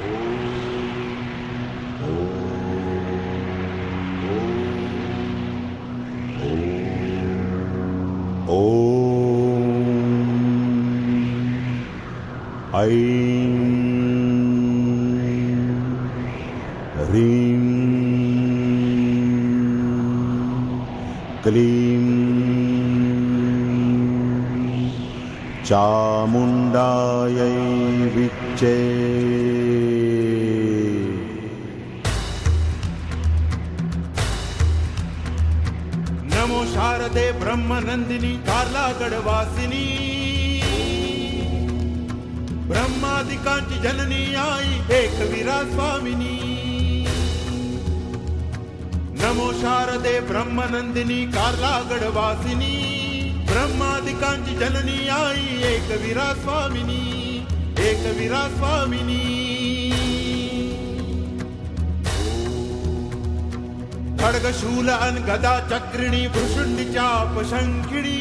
ऐं ह्रीं क्लीं चामुण्डायै विच्चे। नमो शारदे ब्रह्मनंदिनी कार्लागडवासिनी, ब्रह्मादिकांची जननी आई एकवीरा स्वामिनी। नमो शारदे ब्रह्मनंदिनी कार्लागडवासिनी, ब्रह्मादिकांची जननी आई एकवीरा स्वामिनी, एकवीरा स्वामिनी। खड्गशूल अन गदा चक्रिणी भृशुंडी चाप शंखिणी,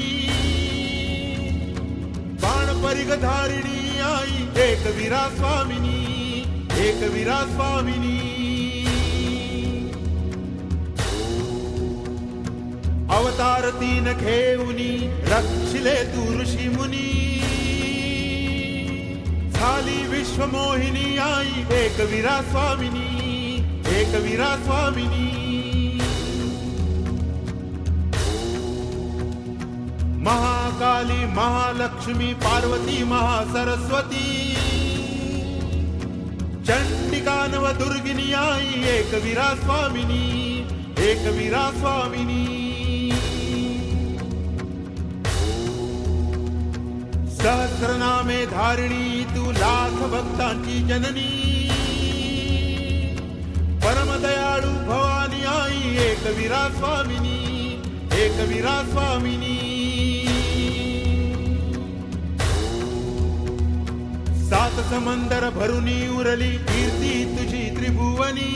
बाण परिगधारिणी आई एकवीरा स्वामिनी, एकवीरा स्वामिनी। अवतार तीन घेऊनी रक्षिले तू ऋषी मुनी, झाली विश्वमोहिनी आई एकवीरा स्वामिनी, एकवीरा स्वामिनी। महाकाली महालक्ष्मी पार्वती महासरस्वती, चंडिका नवदुर्गिनी आई एकवीरा स्वामिनी, एकवीरा स्वामिनी। सहस्रनामे धारिणी तू लाख भक्तांची जननी, परमदयाळू भवानी आई एकवीरा स्वामिनी, एकवीरा स्वामिनी। सात समंदर भरुनी उरली कीर्ती तुझी त्रिभुवनी,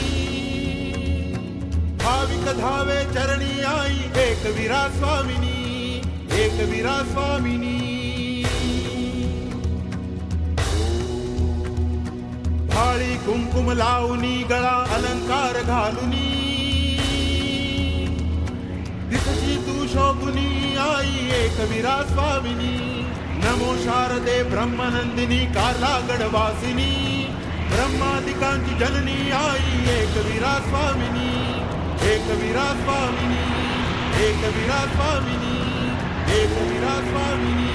भाविक धावे चरणी आई एकवीरा स्वामिनी, एकवीरा स्वामिनी। भाळी कुंकुम लावणी गळा अलंकार घालुनी, दिसशी तू शोभुनी आई एकवीरा स्वामिनी। नमो शारदे ब्रह्मनंदिनी कार्लागडवासिनी, ब्रह्मादिकांची जननी आई एकवीरा स्वामिनी, एकवीरा स्वामिनी, एकवीरा स्वामिनी, एकवीरा स्वामिनी।